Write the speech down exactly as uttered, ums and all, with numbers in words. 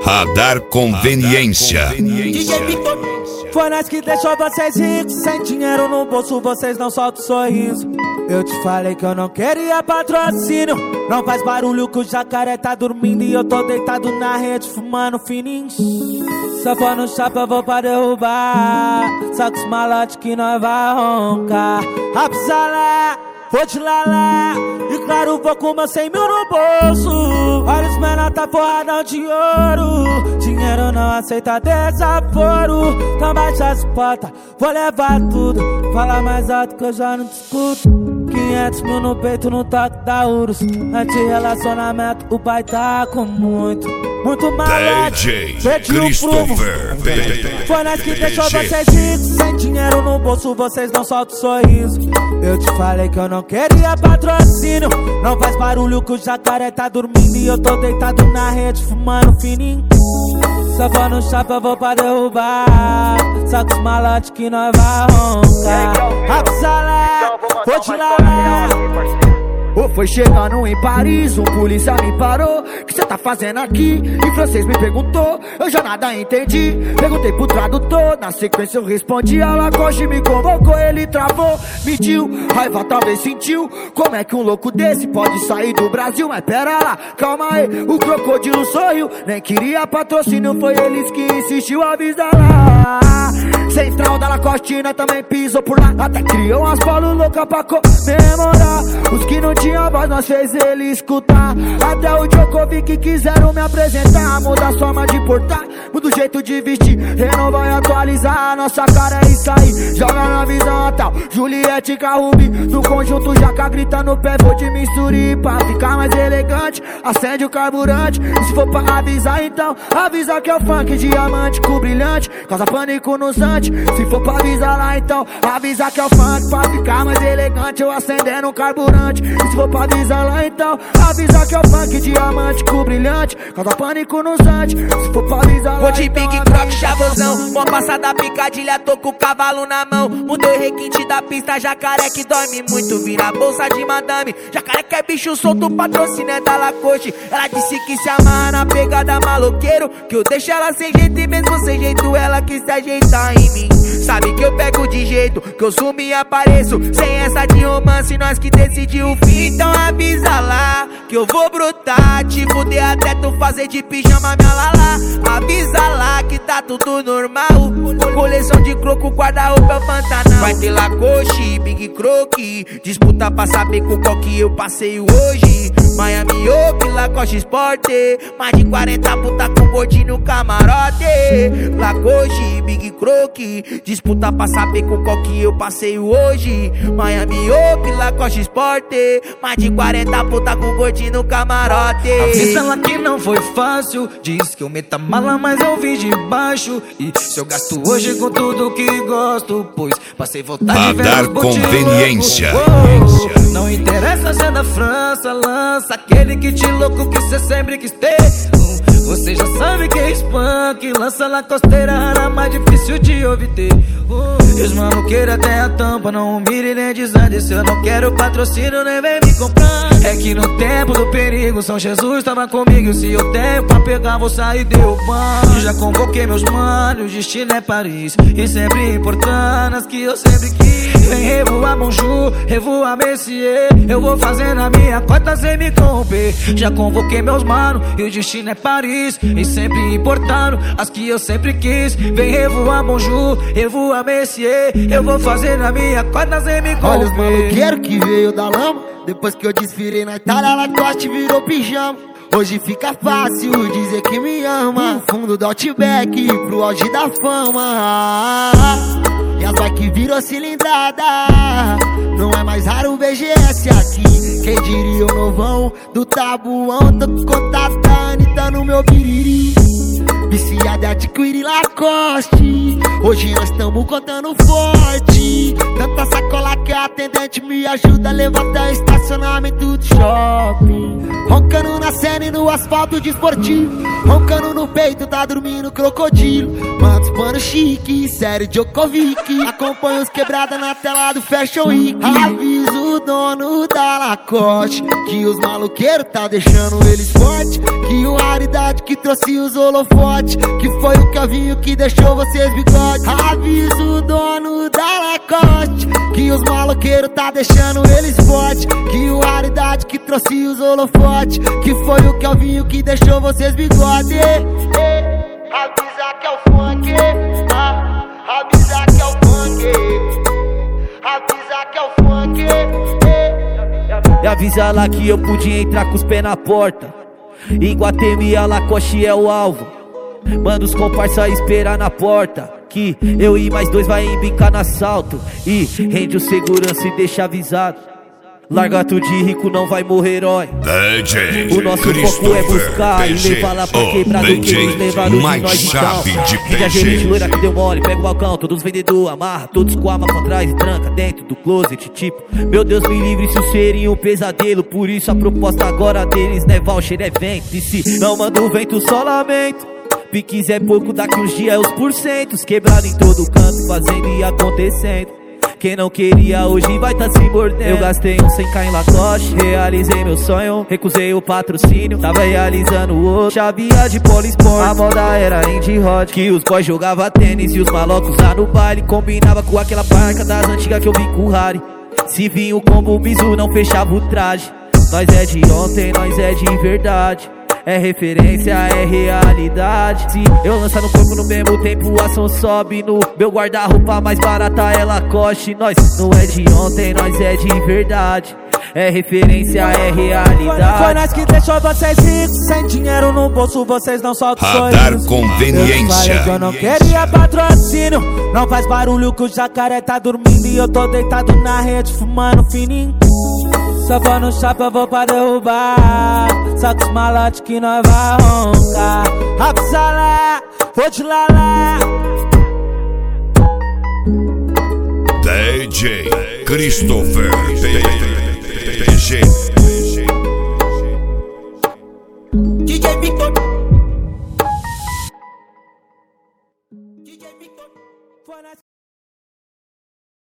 Radar Conveniência. D J Victor. Foi nós que deixou vocês ricos. Sem dinheiro no bolso, vocês não soltam sorriso. Eu te falei que eu não queria patrocínio. Não faz barulho que o jacaré tá dormindo. E eu tô deitado na rede fumando fininho. Só for no chapa eu vou pra derrubar. Só com os malotes que nós vai roncar. Rapsalé, vou te lalé. E claro, vou com meus cem mil no bolso. Olha os menor tá forradão de ouro. Dinheiro não aceita desaforo. Então baixa as portas, vou levar tudo. Fala mais alto que eu já não te escuto. Quinhentos mil no peito no toque da Urus. Anti-relacionamento, o pai tá com muito, muito malado. D J Christopher. Foi nós que deixou vocês ricos. Sem dinheiro no bolso, vocês não soltam sorriso. Eu te falei que eu não queria patrocínio. Não faz barulho que o jacaré tá dormindo. E eu tô deitado na rede fumando fininho. Só vou no chapa, vou pra derrubar. Só com os malotes que nós vai roncar. Rapsalé, vou te lalé. Ou foi chegando em Paris, um polícia me parou. Que cê tá fazendo aqui? Em francês me perguntou, eu já nada entendi. Perguntei pro tradutor, na sequência eu respondi. A Lacoste me convocou, ele travou, mediu, raiva talvez sentiu. Como é que um louco desse pode sair do Brasil? Mas pera lá, calma aí, o crocodilo sorriu. Nem queria patrocínio, foi eles que insistiu, avisa lá. Central da Lacostina também pisou por lá. Até criou umas polos loucas pra comemorar. Os que não tinha voz, nós fez ele escutar. Até o Djokovic quiseram me apresentar. Muda a forma de portar, muda o jeito de vestir. Renova e atualizar, nossa cara é isso aí. Joga na visão tal, Juliette Carrubi. No conjunto Jaca grita no pé, vou de misturi. Pra ficar mais elegante, acende o carburante. E se for pra avisar então, avisa que é o funk diamante com brilhante. Causa pânico nos antes. Se for pra avisar lá então, avisa que é o funk. Pra ficar mais elegante, eu acendendo o carburante. E se for pra avisar lá então, avisa que é o funk diamante com brilhante. Causa pânico nos antes. Se for pra avisar lá vou de então, Big Croc, chavosão. Vou passar da picadilha, tô com o cavalo na mão. Mudou o requinte da pista, jacaré que dorme muito. Vira bolsa de madame, jacaré que é bicho solto. Patrocínio é da Lacoste. Ela disse que se amarra na pegada maloqueiro. Que eu deixo ela sem jeito e mesmo sem jeito ela quis se ajeitar em mim. Sabe que eu pego de jeito, que eu sumo e apareço. Sem essa de romance, nós que decidiu o fim. Então avisa lá, que eu vou brotar. Te fuder até tu fazer de pijama minha lala. Avisa lá que tá tudo normal. Coleção de croco, guarda-roupa, Pantanal. Vai ter Lacoste, Big Croc. Disputa pra saber com qual que eu passeio hoje. Miami Oak, Lacoste Sport. Mais de quarenta puta com gordinho no camarote. Lacoste, Big Croc. Disputa pra saber com qual que eu passeio hoje. Miami Oak, Lacoste Sport. Mais de quarenta puta com gordinho no camarote. Avisa ela que não foi fácil. Diz que eu meto a mala, mas eu vim de baixo. E se eu gasto hoje com tudo que gosto, pois passei vontade de ver Radar Conveniência. Oh, não interessa se é da França, lança aquele kit louco que cê sempre quis ter. Você já sabe que é spunk, lança na costeira rara, mais difícil de obter. E os maluqueiros até a tampa, não humilhe nem desande. Se eu não quero patrocínio, nem vem me comprar. É que no tempo do perigo, São Jesus tava comigo. Se eu tenho pra pegar, vou sair derrubando. Já convoquei meus manos, o destino é Paris. E sempre importando as que eu sempre quis. Vem revoar Bonjour, revoar Messier. Eu vou fazendo a minha cota sem me corromper. Já convoquei meus manos, e o destino é Paris. E sempre importando as que eu sempre quis. Vem revoar Bonjour, revoar Messier. Eu vou fazendo a minha cota sem me corromper. olha os maloqueiros que veio da lama. Depois que eu desfilei na Itália, Lacoste virou pijama. Hoje fica fácil dizer que me ama. Do fundo do Outback pro auge da fama. E as bike virou cilindrada. Não é mais raro o B G S aqui. Quem diria o novão do tabuão. Tô com contato da Anitta no meu biriri. Viciada adquirir Lacoste. Hoje nós tamo contando forte. Tanta sacola que a atendente me ajuda a levar até o estacionamento do shopping. Roncando na cena e no asfalto de esportivo. Roncando no peito, tá dormindo crocodilo. Manda os pano chique, sério Djokovic. Acompanha os quebrada na tela do Fashion Week. Aviso o dono da Lacoste que os maloqueiros tá deixando eles forte, que o raridade que trouxe os holofotes, que foi o Kelvinho que deixou vocês bigode. Avisa o dono da Lacoste que os maloqueiros tá deixando eles forte, que o raridade que trouxe os holofotes, que foi o Kelvinho que deixou vocês bigode. Avisa que é o funk, ah, avisa que é o funk, avisa que é o funk. E avisa lá que eu podia entrar com os pés na porta. Em Guatemi a Lacoste é o alvo. Manda os comparsa esperar na porta, que eu e mais dois vai embicar no assalto. E rende o segurança e deixa avisado. Larga tu de rico, não vai morrer herói. D J o nosso foco é buscar e levar lá pra quebrado que nos levaram de nós então. Fica a gerente loira que deu mole, pega o balcão, todos os vendedores, amarra todos com a arma pra trás e tranca dentro do closet. Tipo, meu Deus me livre, isso seria um pesadelo. Por isso a proposta agora deles não é voucher, é vento. E se não manda o vento, só lamento. Piques é pouco, daqui uns dias é os porcentos. Quebrado em todo canto, fazendo e acontecendo. Quem não queria hoje vai tá se mordendo. Eu gastei um cem k em Lacoste, realizei meu sonho, recusei o patrocínio, tava realizando o outro. Chavia de polisport, a moda era indie hot, que os boys jogava tênis e os malocos lá no baile. Combinava com aquela marca das antigas que eu vi com o Harry. Se vinha o combo bizu não fechava o traje. Nós é de ontem, nós é de verdade. É referência, é realidade. Se eu lançar no corpo no mesmo tempo, a som sobe no meu guarda-roupa mais barata é Lacoste. Nós não é de ontem, nós é de verdade. É referência, é realidade. Foi nós que deixou vocês ricos, sem dinheiro no bolso, vocês não soltam sorriso. Radar Conveniência. Eu falei que eu não queria patrocínio. Não faz barulho que o jacaré tá dormindo e eu tô deitado na rede fumando fininho. Só vou no chapa, eu vou pra derrubar. Só com os malotes que nós vai roncar. Avisa lá, vou te lá lá. D J Christopher.